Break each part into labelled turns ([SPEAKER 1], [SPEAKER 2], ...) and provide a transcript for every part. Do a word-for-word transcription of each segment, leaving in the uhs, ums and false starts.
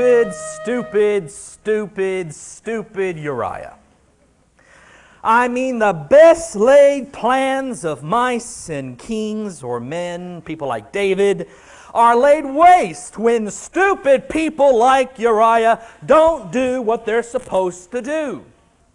[SPEAKER 1] Stupid, stupid, stupid, stupid Uriah. I mean, the best laid plans of mice and kings or men, people like David, are laid waste when stupid people like Uriah don't do what they're supposed to do.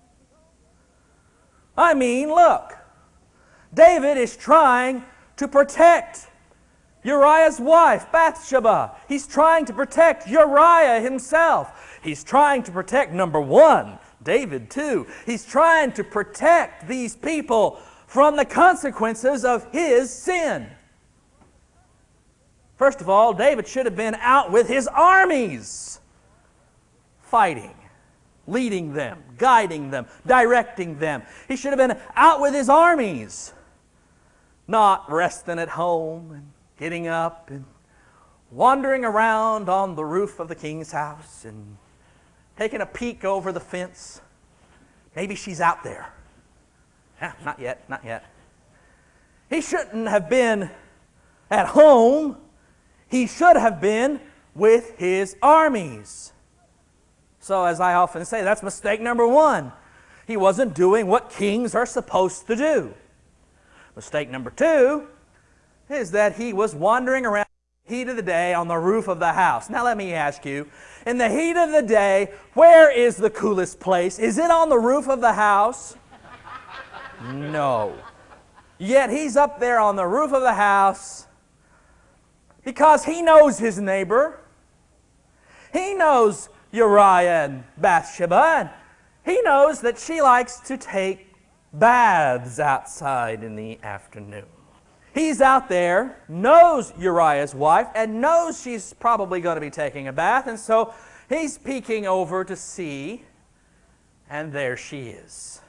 [SPEAKER 1] I mean, look, David is trying to protect Uriah's wife, Bathsheba. He's trying to protect Uriah himself. He's trying to protect, number one, David too. He's trying to protect these people from the consequences of his sin. First of all, David should have been out with his armies, fighting, leading them, guiding them, directing them. He should have been out with his armies, not resting at home and getting up and wandering around on the roof of the king's house and taking a peek over the fence. Maybe she's out there. Eh, not yet, not yet. He shouldn't have been at home. He should have been with his armies. So as I often say, that's mistake number one. He wasn't doing what kings are supposed to do. Mistake number two is that he was wandering around in the heat of the day on the roof of the house. Now let me ask you, in the heat of the day, where is the coolest place? Is it on the roof of the house? No. Yet he's up there on the roof of the house because he knows his neighbor. He knows Uriah and Bathsheba, and he knows that she likes to take baths outside in the afternoon. He's out there, knows Uriah's wife, and knows she's probably going to be taking a bath, and so he's peeking over to see, and there she is.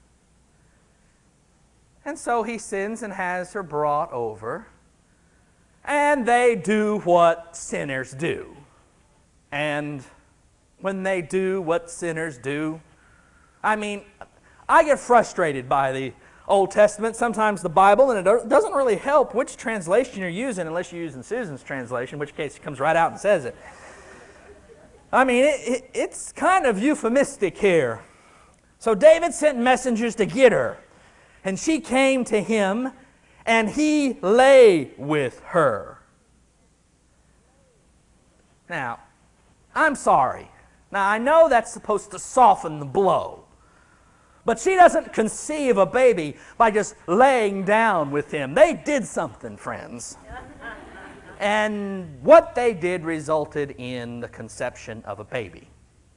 [SPEAKER 1] And so he sends and has her brought over, and they do what sinners do. And when they do what sinners do, I mean, I get frustrated by the Old Testament, sometimes the Bible, and it doesn't really help which translation you're using unless you're using Susan's translation, in which case it comes right out and says it. I mean, it, it, it's kind of euphemistic here. So David sent messengers to get her, and she came to him, and he lay with her. Now, I'm sorry. Now, I know that's supposed to soften the blow. But she doesn't conceive a baby by just laying down with him. They did something, friends. And what they did resulted in the conception of a baby.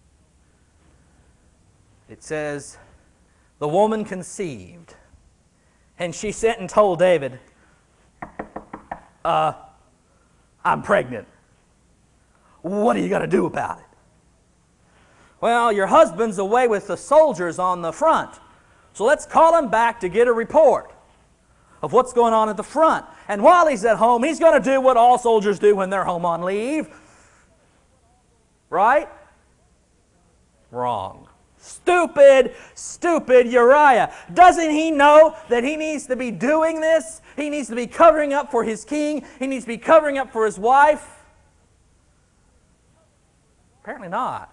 [SPEAKER 1] It says, the woman conceived, and she sent and told David, uh, I'm pregnant. What are you going to do about it? Well, your husband's away with the soldiers on the front. So let's call him back to get a report of what's going on at the front. And while he's at home, he's going to do what all soldiers do when they're home on leave. Right? Wrong. Stupid, stupid Uriah. Doesn't he know that he needs to be doing this? He needs to be covering up for his king. He needs to be covering up for his wife. Apparently not.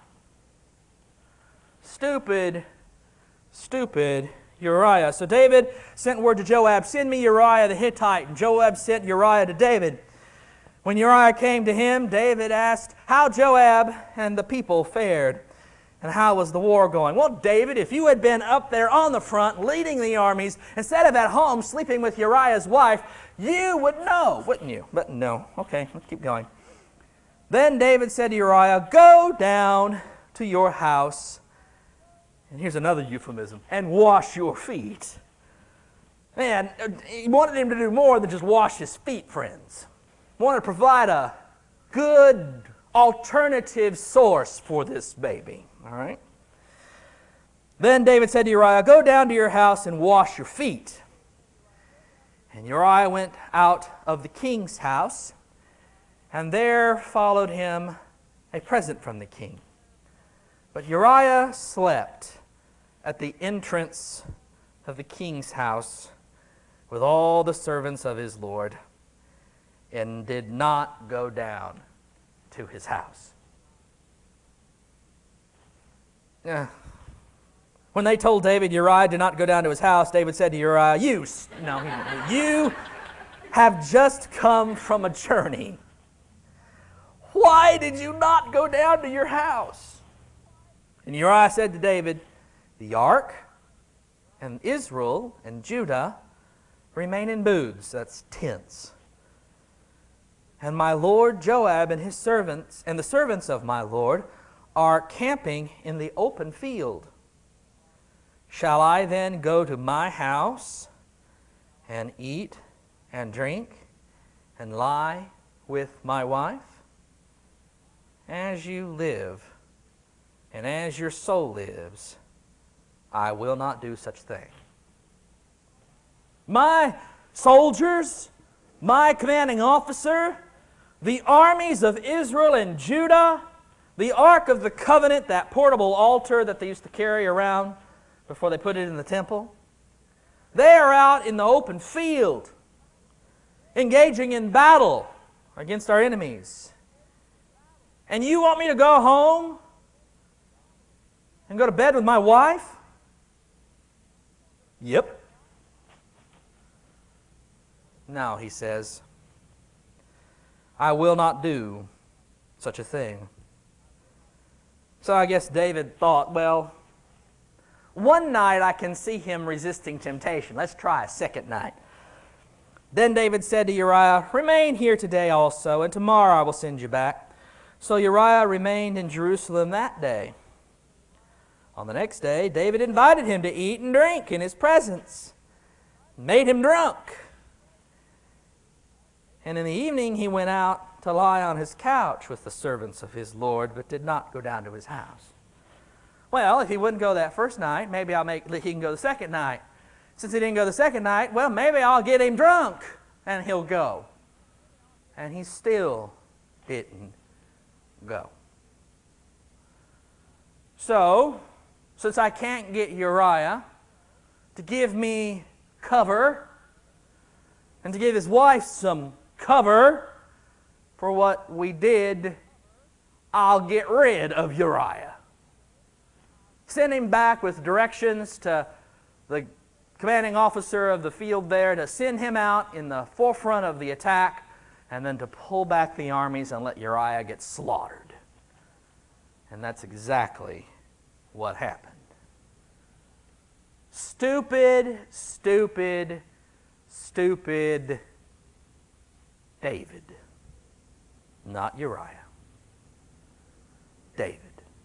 [SPEAKER 1] Stupid, stupid Uriah. So David sent word to Joab, send me Uriah the Hittite. And Joab sent Uriah to David. When Uriah came to him, David asked how Joab and the people fared, and how was the war going. Well, David, if you had been up there on the front leading the armies instead of at home sleeping with Uriah's wife, you would know, wouldn't you? But no. Okay, let's keep going. Then David said to Uriah, go down to your house, and here's another euphemism, and wash your feet. Man, he wanted him to do more than just wash his feet, friends. He wanted to provide a good alternative source for this baby. All right? Then David said to Uriah, go down to your house and wash your feet. And Uriah went out of the king's house, and there followed him a present from the king. But Uriah slept at the entrance of the king's house with all the servants of his lord, and did not go down to his house. uh, when they told David, Uriah did not go down to his house, David said to Uriah, you, no, he, you have just come from a journey. Why did you not go down to your house? And Uriah said to David, the ark and Israel and Judah remain in booths, that's tents. And my lord Joab and his servants, and the servants of my lord, are camping in the open field. Shall I then go to my house and eat and drink and lie with my wife? As you live, and as your soul lives, I will not do such thing. My soldiers, my commanding officer, the armies of Israel and Judah, the Ark of the Covenant, that portable altar that they used to carry around before they put it in the temple, they are out in the open field, engaging in battle against our enemies. And you want me to go home and go to bed with my wife? Yep. No, he says, I will not do such a thing. So I guess David thought, well, one night I can see him resisting temptation. Let's try a second night. Then David said to Uriah, remain here today also, and tomorrow I will send you back. So Uriah remained in Jerusalem that day. On the next day, David invited him to eat and drink in his presence, made him drunk. And in the evening he went out to lie on his couch with the servants of his Lord, but did not go down to his house. Well, if he wouldn't go that first night, maybe I'll make he can go the second night. Since he didn't go the second night, well, maybe I'll get him drunk and he'll go. And he still didn't go. So, since I can't get Uriah to give me cover and to give his wife some cover for what we did, I'll get rid of Uriah. Send him back with directions to the commanding officer of the field there to send him out in the forefront of the attack and then to pull back the armies and let Uriah get slaughtered. And that's exactly what happened. Stupid, stupid, stupid David. Not Uriah. David.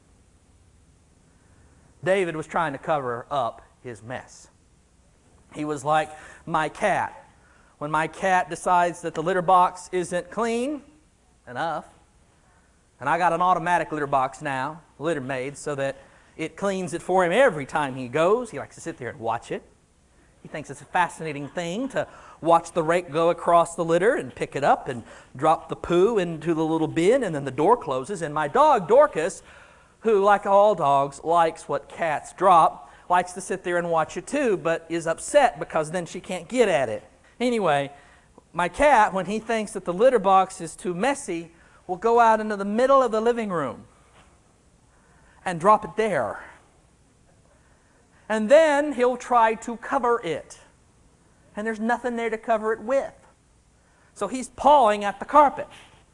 [SPEAKER 1] David was trying to cover up his mess. He was like my cat. When my cat decides that the litter box isn't clean enough, and I got an automatic litter box now, litter maid, so that it cleans it for him every time he goes. He likes to sit there and watch it. He thinks it's a fascinating thing to watch the rake go across the litter and pick it up and drop the poo into the little bin, and then the door closes. And my dog, Dorcas, who, like all dogs, likes what cats drop, likes to sit there and watch it too, but is upset because then she can't get at it. Anyway, my cat, when he thinks that the litter box is too messy, will go out into the middle of the living room and drop it there. And then he'll try to cover it. And there's nothing there to cover it with. So he's pawing at the carpet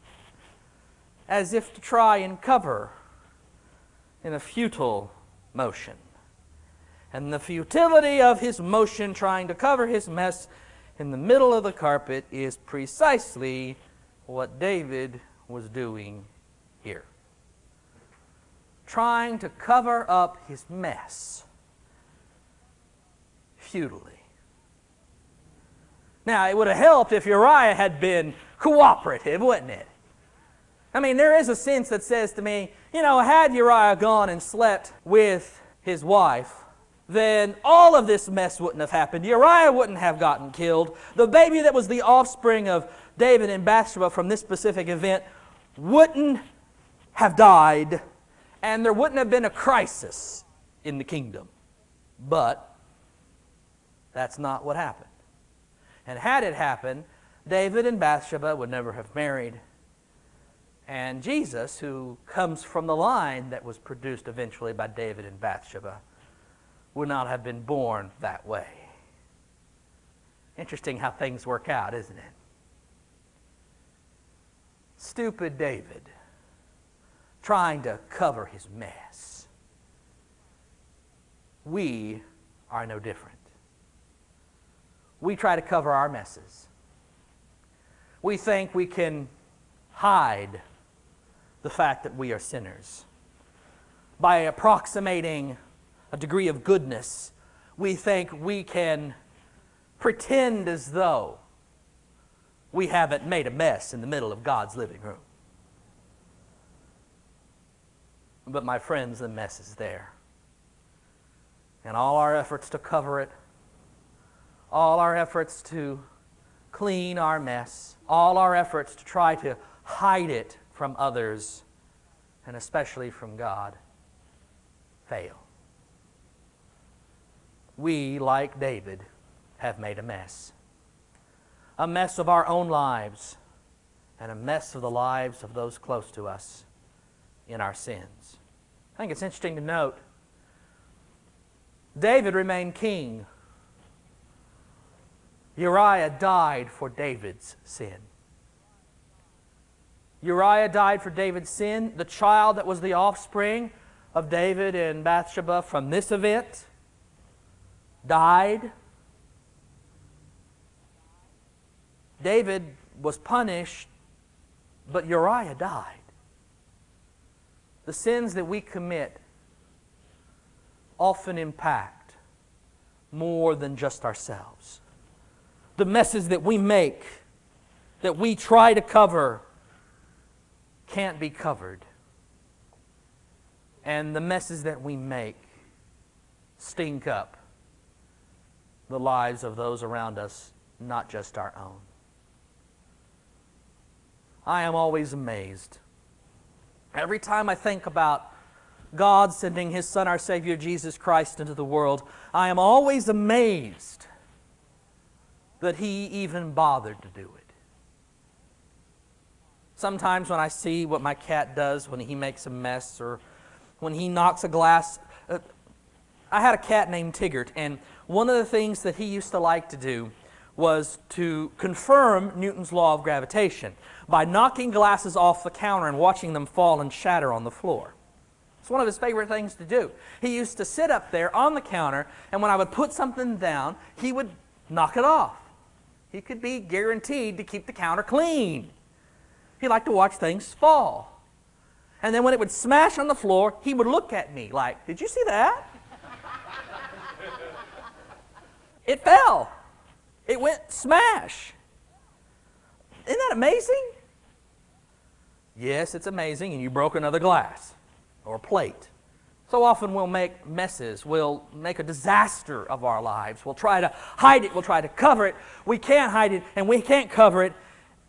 [SPEAKER 1] as if to try and cover in a futile motion. And the futility of his motion trying to cover his mess in the middle of the carpet is precisely what David was doing here. Trying to cover up his mess futilely. Now, it would have helped if Uriah had been cooperative, wouldn't it? I mean, there is a sense that says to me, you know, had Uriah gone and slept with his wife, then all of this mess wouldn't have happened. Uriah wouldn't have gotten killed. The baby that was the offspring of David and Bathsheba from this specific event wouldn't have died, and there wouldn't have been a crisis in the kingdom. But that's not what happened. And had it happened, David and Bathsheba would never have married, And Jesus, who comes from the line that was produced eventually by David and Bathsheba, would not have been born that way. Interesting how things work out, isn't it? Stupid David, trying to cover his mess. We are no different. We try to cover our messes. We think we can hide the fact that we are sinners. By approximating a degree of goodness, we think we can pretend as though we haven't made a mess in the middle of God's living room. But my friends, the mess is there. And all our efforts to cover it, all our efforts to clean our mess, all our efforts to try to hide it from others, and especially from God, fail. We, like David, have made a mess. A mess of our own lives, and a mess of the lives of those close to us in our sins. I think it's interesting to note, David remained king. Uriah died for David's sin. Uriah died for David's sin. The child that was the offspring of David and Bathsheba from this event died. David was punished, but Uriah died. The sins that we commit often impact more than just ourselves. The messes that we make, that we try to cover, can't be covered. And the messes that we make stink up the lives of those around us, not just our own. I am always amazed. Every time I think about God sending His Son, our Savior, Jesus Christ, into the world, I am always amazed that He even bothered to do it. Sometimes when I see what my cat does when he makes a mess, or when he knocks a glass. Uh, I had a cat named Tiggert, and one of the things that he used to like to do was to confirm Newton's law of gravitation by knocking glasses off the counter and watching them fall and shatter on the floor. It's one of his favorite things to do. He used to sit up there on the counter, and when I would put something down, he would knock it off. He could be guaranteed to keep the counter clean. He liked to watch things fall. And then when it would smash on the floor, he would look at me like, "Did you see that?" It fell. It went smash. Isn't that amazing? Yes, it's amazing, and you broke another glass or plate. So often we'll make messes. We'll make a disaster of our lives. We'll try to hide it. We'll try to cover it. We can't hide it, and we can't cover it.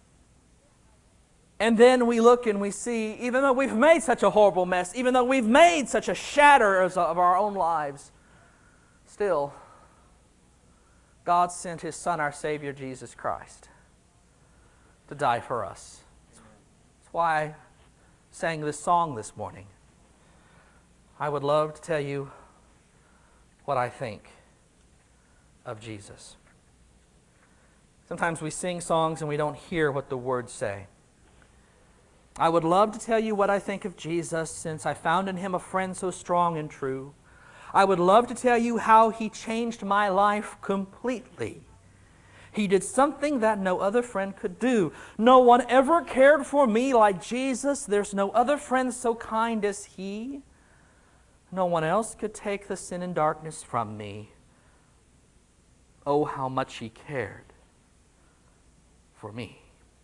[SPEAKER 1] And then we look and we see, even though we've made such a horrible mess, even though we've made such a shatter of our own lives, still, God sent His Son, our Savior, Jesus Christ, to die for us. That's why I sang this song this morning. I would love to tell you what I think of Jesus. Sometimes we sing songs and we don't hear what the words say. I would love to tell you what I think of Jesus, since I found in Him a friend so strong and true. I would love to tell you how He changed my life completely. He did something that no other friend could do. No one ever cared for me like Jesus. There's no other friend so kind as He. No one else could take the sin and darkness from me. Oh, how much He cared for me.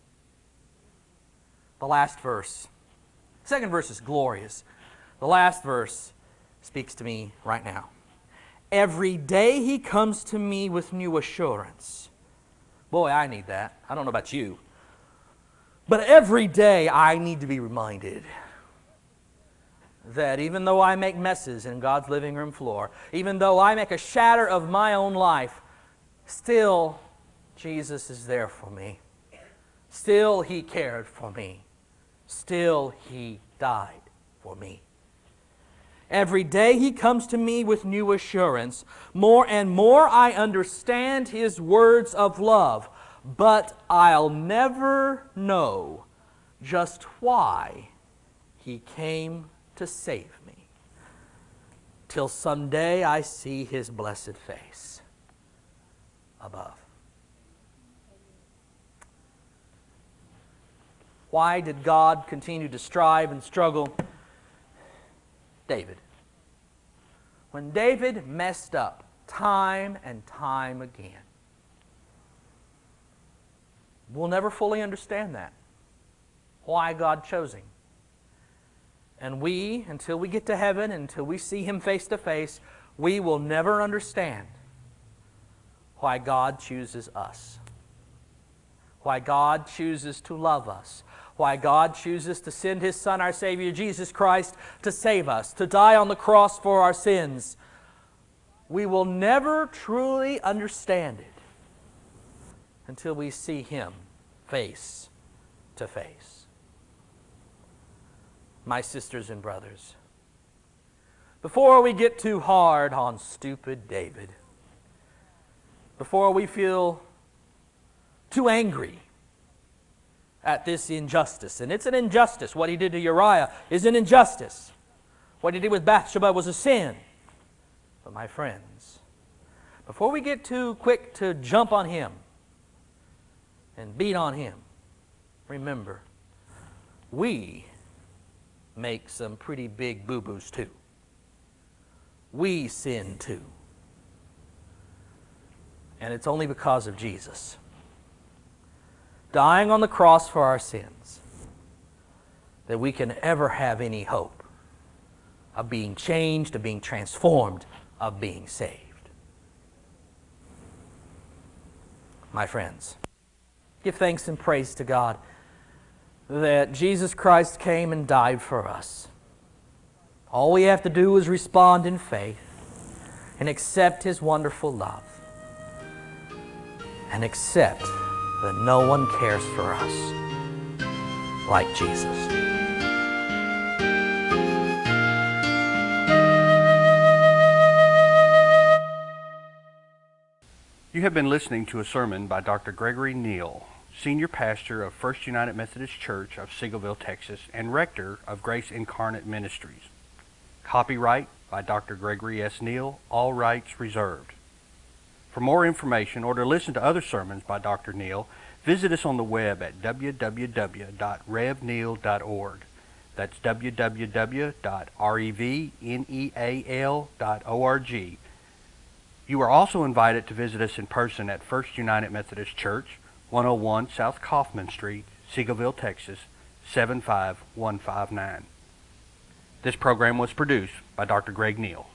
[SPEAKER 1] The last verse. The second verse is glorious. The last verse speaks to me right now. Every day He comes to me with new assurance. Boy, I need that. I don't know about you. But every day I need to be reminded that even though I make messes in God's living room floor, even though I make a shatter of my own life, still Jesus is there for me. Still He cared for me. still He died for me. Every day He comes to me with new assurance. More and more I understand His words of love, but I'll never know just why He came to save me, till someday I see His blessed face above. Why did God continue to strive and struggle? David. When David messed up time and time again. We'll never fully understand that. Why God chose him. And we, until we get to heaven, until we see Him face to face, we will never understand why God chooses us. Why God chooses to love us. Why God chooses to send His Son, our Savior, Jesus Christ, to save us, to die on the cross for our sins. We will never truly understand it until we see Him face to face. My sisters and brothers, before we get too hard on stupid David, before we feel too angry at this injustice, and it's an injustice. What he did to Uriah is an injustice. What he did with Bathsheba was a sin. But my friends, before we get too quick to jump on him and beat on him, remember, we make some pretty big boo-boos too. We sin too. And it's only because of Jesus dying on the cross for our sins that we can ever have any hope of being changed, of being transformed, of being saved. My friends, give thanks and praise to God that Jesus Christ came and died for us. All we have to do is respond in faith and accept His wonderful love and accept that no one cares for us like Jesus.
[SPEAKER 2] You have been listening to a sermon by Doctor Gregory Neal, Senior Pastor of First United Methodist Church of Seagoville, Texas, and Rector of Grace Incarnate Ministries. Copyright by Doctor Gregory S. Neal, all rights reserved. For more information or to listen to other sermons by Doctor Neal, visit us on the web at w w w dot rev neal dot org. That's w w w dot rev neal dot org. You are also invited to visit us in person at First United Methodist Church, one oh one South Kaufman Street, Seagoville, Texas, seven five one five nine. This program was produced by Doctor Greg Neal.